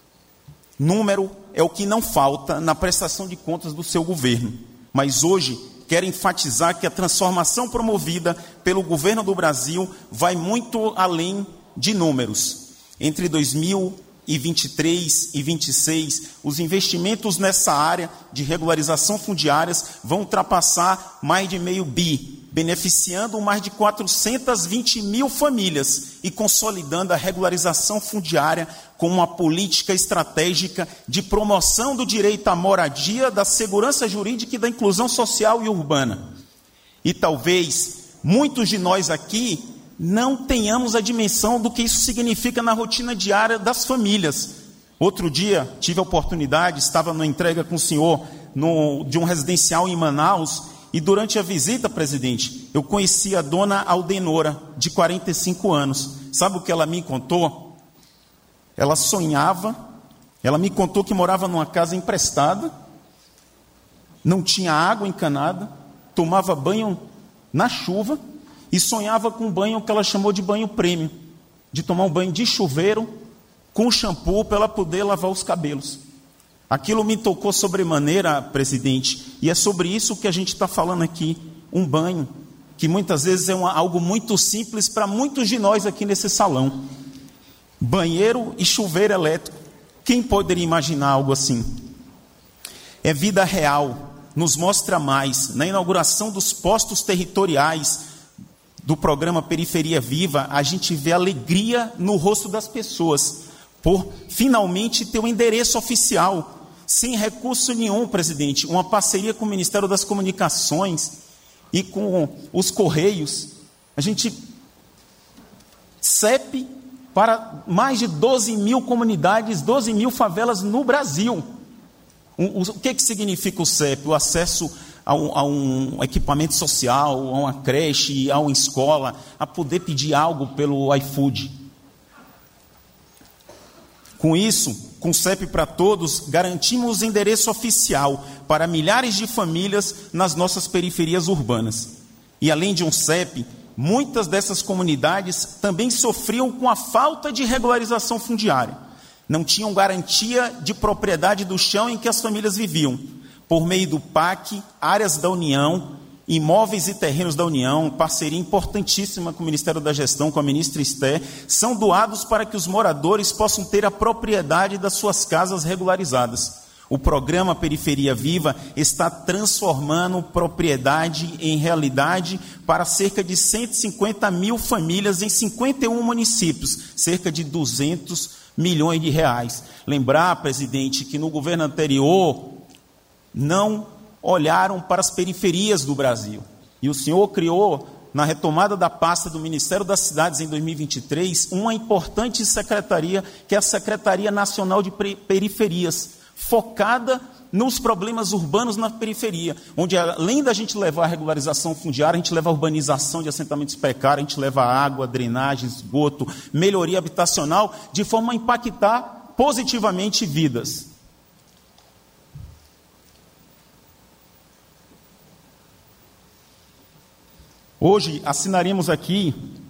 D: número é o que não falta na prestação de contas do seu governo. Mas hoje, quero enfatizar que a transformação promovida pelo governo do Brasil vai muito além de números. Entre dois mil e vinte e três e vinte e seis, os investimentos nessa área de regularização fundiárias vão ultrapassar mais de meio bi, beneficiando mais de quatrocentas e vinte mil famílias e consolidando a regularização fundiária como uma política estratégica de promoção do direito à moradia, da segurança jurídica e da inclusão social e urbana. E talvez muitos de nós aqui não tenhamos a dimensão do que isso significa na rotina diária das famílias. Outro dia, tive a oportunidade, estava na entrega com o senhor no, de um residencial em Manaus, e durante a visita, presidente, eu conheci a dona Aldenora, de quarenta e cinco anos. Sabe o que ela me contou? Ela sonhava, ela me contou que morava numa casa emprestada, não tinha água encanada, tomava banho na chuva, e sonhava com um banho que ela chamou de banho prêmio, de tomar um banho de chuveiro com shampoo para ela poder lavar os cabelos. Aquilo me tocou sobremaneira, presidente, e é sobre isso que a gente está falando aqui, um banho, que muitas vezes é uma, algo muito simples para muitos de nós aqui nesse salão. Banheiro e chuveiro elétrico. Quem poderia imaginar algo assim? É vida real, nos mostra mais. Na inauguração dos postos territoriais do programa Periferia Viva, a gente vê alegria no rosto das pessoas, por finalmente ter um endereço oficial, sem recurso nenhum, presidente, uma parceria com o Ministério das Comunicações e com os Correios. A gente, C E P para mais de doze mil comunidades, doze mil favelas no Brasil. O, o que, que significa o C E P? O acesso a um, a um equipamento social, a uma creche, a uma escola, a poder pedir algo pelo iFood. Com isso, com o C E P para todos, garantimos endereço oficial para milhares de famílias nas nossas periferias urbanas. E além de um C E P, muitas dessas comunidades também sofriam com a falta de regularização fundiária. Não tinham garantia de propriedade do chão em que as famílias viviam. Por meio do P A C, áreas da União, imóveis e terrenos da União, parceria importantíssima com o Ministério da Gestão, com a ministra Esther, são doados para que os moradores possam ter a propriedade das suas casas regularizadas. O programa Periferia Viva está transformando propriedade em realidade para cerca de cento e cinquenta mil famílias em cinquenta e um municípios, cerca de duzentos milhões de reais. Lembrar, presidente, que no governo anterior não olharam para as periferias do Brasil. E o senhor criou, na retomada da pasta do Ministério das Cidades em dois mil e vinte e três, uma importante secretaria, que é a Secretaria Nacional de Periferias, focada nos problemas urbanos na periferia, onde além da gente levar a regularização fundiária, a gente leva a urbanização de assentamentos precários, a gente leva água, drenagem, esgoto, melhoria habitacional, de forma a impactar positivamente vidas. Hoje assinaremos aqui,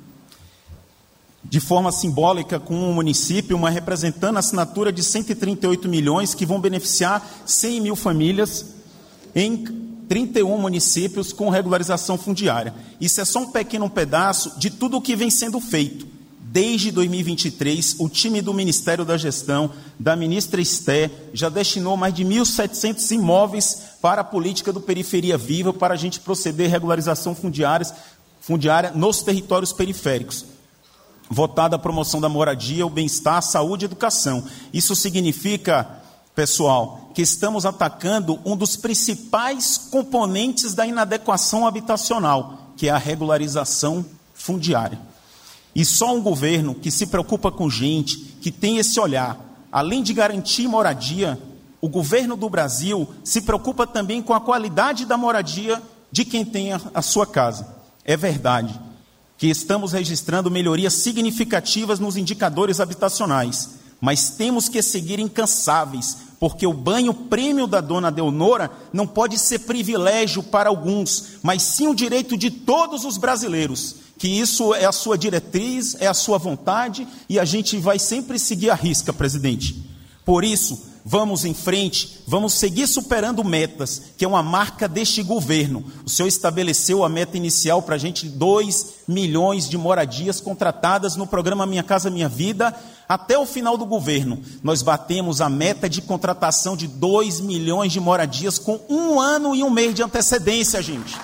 D: de forma simbólica, com o município, uma representando a assinatura de cento e trinta e oito milhões que vão beneficiar cem mil famílias em trinta e um municípios com regularização fundiária. Isso é só um pequeno pedaço de tudo o que vem sendo feito. Desde dois mil e vinte e três, o time do Ministério da Gestão, da ministra Esther, já destinou mais de mil e setecentos imóveis para a política do Periferia Viva, para a gente proceder à regularização fundiária, fundiária nos territórios periféricos. Votada a promoção da moradia, o bem-estar, a saúde e a educação. Isso significa, pessoal, que estamos atacando um dos principais componentes da inadequação habitacional, que é a regularização fundiária. E só um governo que se preocupa com gente, que tem esse olhar, além de garantir moradia, o governo do Brasil se preocupa também com a qualidade da moradia de quem tem a, a sua casa. É verdade que estamos registrando melhorias significativas nos indicadores habitacionais, mas temos que seguir incansáveis, porque o banho prêmio da dona Deonora não pode ser privilégio para alguns, mas sim o direito de todos os brasileiros, que isso é a sua diretriz, é a sua vontade, e a gente vai sempre seguir à risca, presidente. Por isso, vamos em frente, vamos seguir superando metas, que é uma marca deste governo. O senhor estabeleceu a meta inicial para a gente, dois milhões de moradias contratadas no programa Minha Casa Minha Vida. Até o final do governo, nós batemos a meta de contratação de dois milhões de moradias com um ano e um mês de antecedência, gente.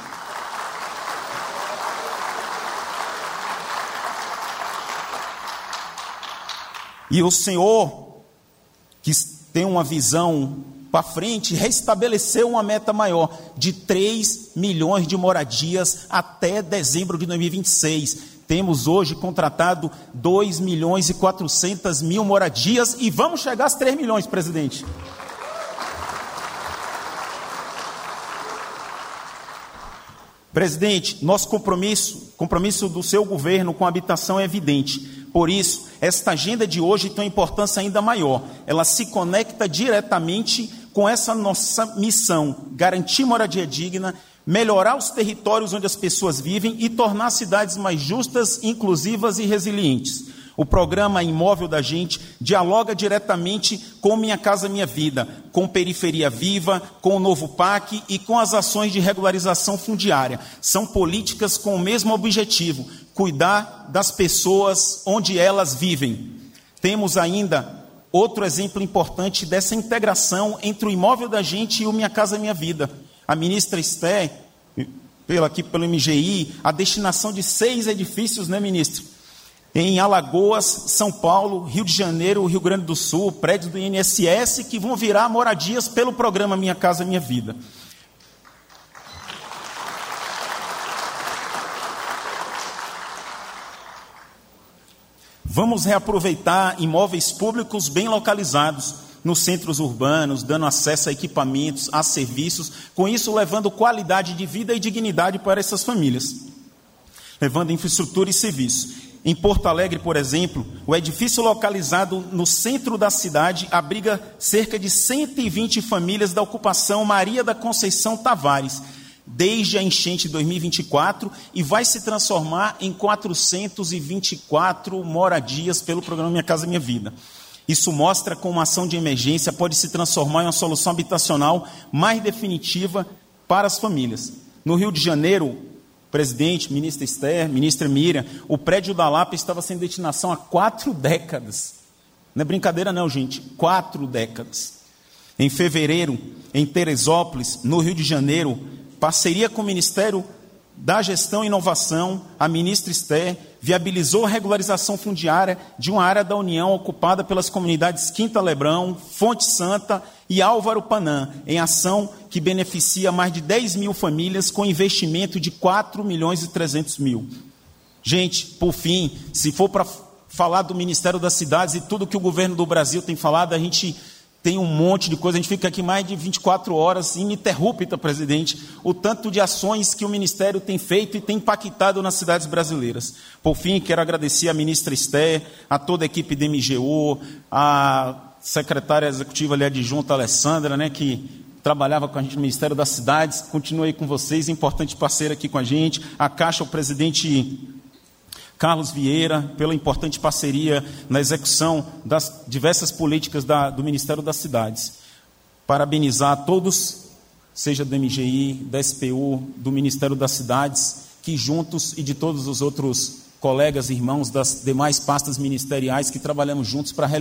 D: E o senhor, que tem uma visão para frente, restabeleceu uma meta maior de três milhões de moradias até dezembro de dois mil e vinte e seis. Temos hoje contratado dois milhões e quatrocentas mil moradias e vamos chegar às três milhões, presidente. Presidente, nosso compromisso, compromisso do seu governo com a habitação é evidente. Por isso, esta agenda de hoje tem uma importância ainda maior. Ela se conecta diretamente com essa nossa missão: garantir moradia digna, melhorar os territórios onde as pessoas vivem e tornar as cidades mais justas, inclusivas e resilientes. O programa Imóvel da Gente dialoga diretamente com Minha Casa Minha Vida, com Periferia Viva, com o Novo P A C e com as ações de regularização fundiária. São políticas com o mesmo objetivo, cuidar das pessoas onde elas vivem. Temos ainda outro exemplo importante dessa integração entre o Imóvel da Gente e o Minha Casa Minha Vida. A ministra Esther, pelo, aqui pelo M G I, a destinação de seis edifícios, né, ministro? Em Alagoas, São Paulo, Rio de Janeiro, Rio Grande do Sul, prédios do I N S S, que vão virar moradias pelo programa Minha Casa Minha Vida. Vamos reaproveitar imóveis públicos bem localizados nos centros urbanos, dando acesso a equipamentos, a serviços, com isso levando qualidade de vida e dignidade para essas famílias, levando infraestrutura e serviço. Em Porto Alegre, por exemplo, o edifício localizado no centro da cidade abriga cerca de cento e vinte famílias da ocupação Maria da Conceição Tavares, desde a enchente de dois mil e vinte e quatro, e vai se transformar em quatrocentas e vinte e quatro moradias pelo programa Minha Casa Minha Vida. Isso mostra como uma ação de emergência pode se transformar em uma solução habitacional mais definitiva para as famílias. No Rio de Janeiro, presidente, ministra Esther, ministra Miriam, o prédio da Lapa estava sem destinação há quatro décadas. Não é brincadeira não, gente, quatro décadas. Em fevereiro, em Teresópolis, no Rio de Janeiro, parceria com o Ministério da Gestão e Inovação, a ministra Esther viabilizou a regularização fundiária de uma área da União ocupada pelas comunidades Quinta Lebrão, Fonte Santa e Álvaro Panã, em ação que beneficia mais de dez mil famílias com investimento de quatro milhões e trezentos mil. Gente, por fim, se for para falar do Ministério das Cidades e tudo que o governo do Brasil tem falado, a gente tem um monte de coisa, a gente fica aqui mais de vinte e quatro horas ininterrupta, presidente, o tanto de ações que o Ministério tem feito e tem impactado nas cidades brasileiras. Por fim, quero agradecer à ministra Esther, a toda a equipe da M G O, a secretária executiva ali adjunta Alessandra, né, que trabalhava com a gente no Ministério das Cidades, continua aí com vocês, importante parceira aqui com a gente, a Caixa, o presidente Carlos Vieira, pela importante parceria na execução das diversas políticas da, do Ministério das Cidades. Parabenizar a todos, seja do M G I, da S P U, do Ministério das Cidades, que juntos e de todos os outros colegas e irmãos das demais pastas ministeriais que trabalhamos juntos para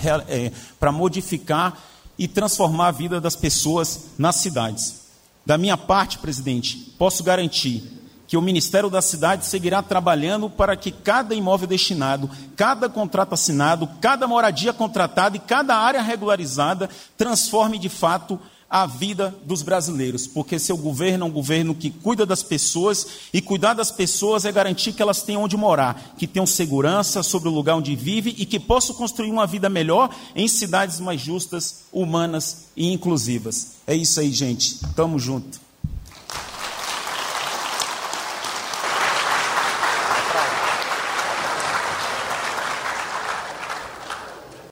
D: é, para modificar e transformar a vida das pessoas nas cidades. Da minha parte, presidente, posso garantir que o Ministério da Cidade seguirá trabalhando para que cada imóvel destinado, cada contrato assinado, cada moradia contratada e cada área regularizada transforme de fato a vida dos brasileiros, porque seu governo é um governo que cuida das pessoas, e cuidar das pessoas é garantir que elas tenham onde morar, que tenham segurança sobre o lugar onde vive e que possam construir uma vida melhor em cidades mais justas, humanas e inclusivas. É isso aí, gente. Tamo junto.